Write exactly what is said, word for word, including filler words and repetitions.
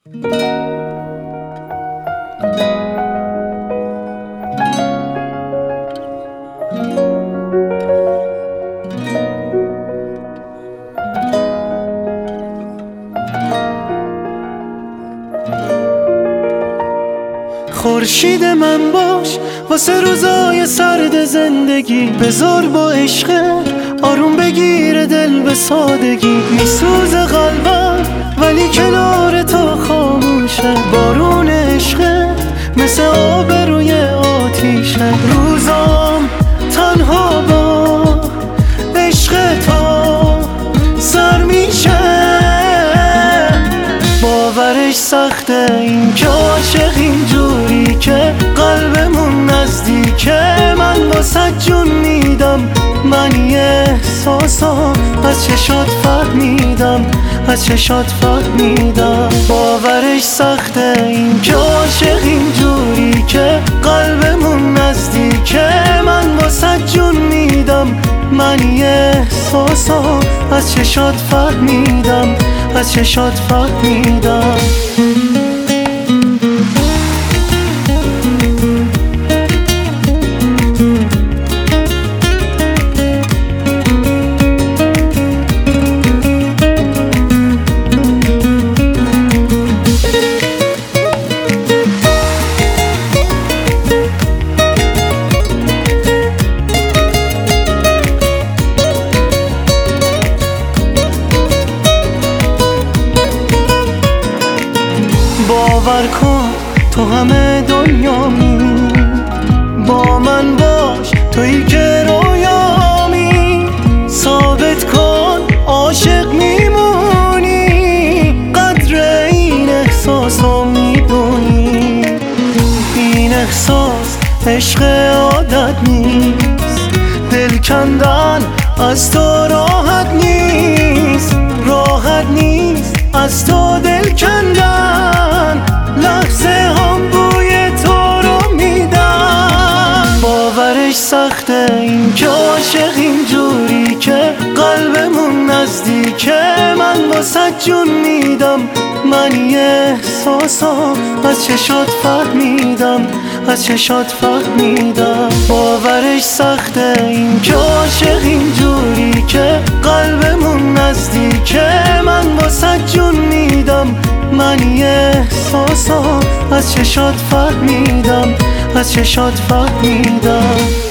خورشید من باش واسه روزای سرد زندگی، بذار با عشق آروم بگیره دل به سادگی. میسوزه قلبم ولی کنار تو خاموشه، بارون عشق مثل آب روی آتیشه. روزام تنها با عشق تو سر میشه، باورش سخته این که عاشق اینجوری که قلبمون نزدیکه. من واسه جون میدم، من یه احساسا از چشات فهمیدم، از چشات فهمیدم. باورش سخته این که عاشق اینجوری که قلبمون نزدیکه. من واسه جون میدم، من یه احساسا از چشات فهمیدم، از چشات فهمیدم. باور کن تو همه دنیامی، با من باش تویی که رویامی. ثابت کن عاشق میمونی، قدر این احساس رو میدونی. این احساس عشق عادت نیست، دل کندن از تو راحت نیست، راحت نیست از تو دل کندن. لحظه هم بوی تو رو میدن، باورش سخته این که عاشق اینجوری که قلبمون نزدیکه. من واسه جون میدم، من یه احساسا از چشات فهمیدم، از چشات فهمیدم. باورش سخته این که عاشق اینجوری که قلبمون نزدیکه. من واسه جون میدم، من یه احساسا از چشات فهمیدم، از چشات فهمیدم.